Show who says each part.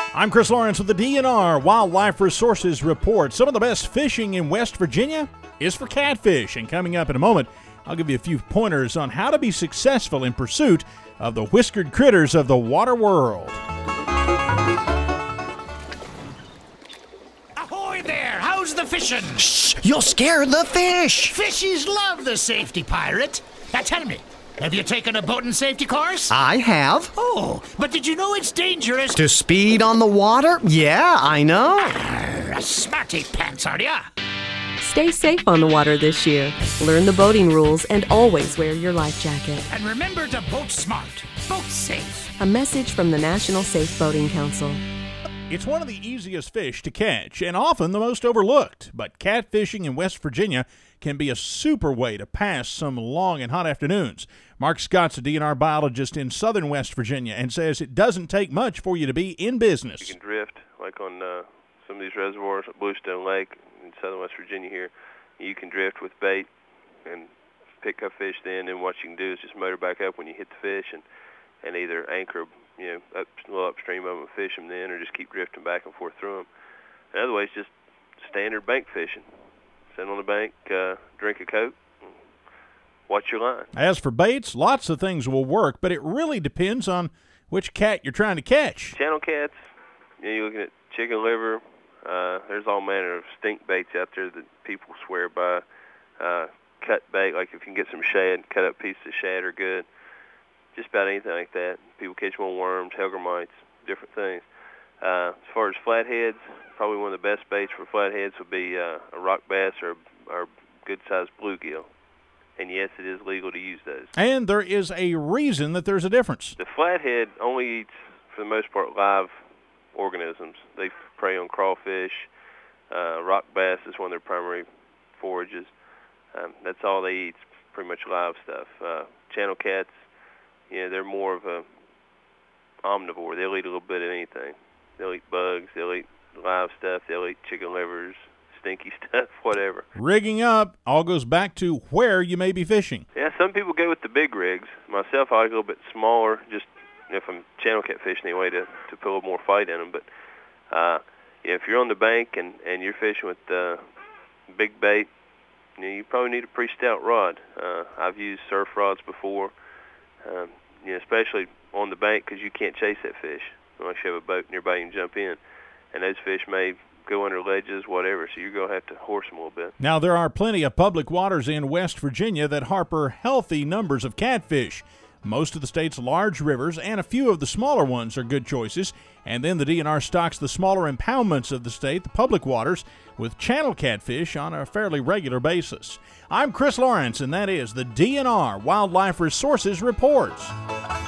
Speaker 1: I'm Chris Lawrence with the DNR Wildlife Resources Report. Some of the best fishing in West Virginia is for catfish. And coming up in a moment, I'll give you a few pointers on how to be successful in pursuit of the whiskered critters of the water world.
Speaker 2: Ahoy there! How's the fishing?
Speaker 3: Shh! You'll scare the fish!
Speaker 2: Fishies love the safety pirate. Now tell me, have you taken a boating safety course?
Speaker 3: I have.
Speaker 2: Oh, but did you know it's dangerous?
Speaker 3: To speed on the water? Yeah, I know.
Speaker 2: A smarty pants, are ya?
Speaker 4: Stay safe on the water this year. Learn the boating rules and always wear your life jacket.
Speaker 2: And remember to boat smart, boat safe.
Speaker 4: A message from the National Safe Boating Council.
Speaker 1: It's one of the easiest fish to catch and often the most overlooked, but catfishing in West Virginia can be a super way to pass some long and hot afternoons. Mark Scott's a DNR biologist in southern West Virginia and says it doesn't take much for you to be in business.
Speaker 5: You can drift, like on some of these reservoirs at Bluestone Lake in southern West Virginia here. You can drift with bait and pick up fish then, and what you can do is just motor back up when you hit the fish and either anchor up a little upstream of them and fish them then, or just keep drifting back and forth through them. And otherwise, just standard bank fishing. Sit on the bank, drink a Coke, and watch your line.
Speaker 1: As for baits, lots of things will work, but it really depends on which cat you're trying to catch.
Speaker 5: Channel cats, you're looking at chicken liver. There's all manner of stink baits out there that people swear by. Cut bait, like if you can get some shad, cut up pieces of shad are good. Just about anything like that. People catch them on worms, hellgrammites, different things. As far as flatheads, probably one of the best baits for flatheads would be a rock bass or good-sized bluegill. And yes, it is legal to use those.
Speaker 1: And there is a reason that there's a difference.
Speaker 5: The flathead only eats, for the most part, live organisms. They prey on crawfish. Rock bass is one of their primary forages. That's all they eat, pretty much live stuff. Channel cats, they're more of a omnivore. They'll eat a little bit of anything. They'll eat bugs. They'll eat live stuff. They'll eat chicken livers, stinky stuff, whatever.
Speaker 1: Rigging up all goes back to where you may be fishing.
Speaker 5: Yeah, some people go with the big rigs. Myself, I like a little bit smaller, just if I'm channel cat fishing anyway, to put a little more fight in them. But if you're on the bank and you're fishing with big bait, you probably need a pretty stout rod. I've used surf rods before, especially on the bank, because you can't chase that fish unless you have a boat nearby you can jump in. And those fish may go under ledges, whatever, so you're going to have to horse them a little bit.
Speaker 1: Now, there are plenty of public waters in West Virginia that harbor healthy numbers of catfish. Most of the state's large rivers and a few of the smaller ones are good choices. And then the DNR stocks the smaller impoundments of the state, the public waters, with channel catfish on a fairly regular basis. I'm Chris Lawrence, and that is the DNR Wildlife Resources Reports.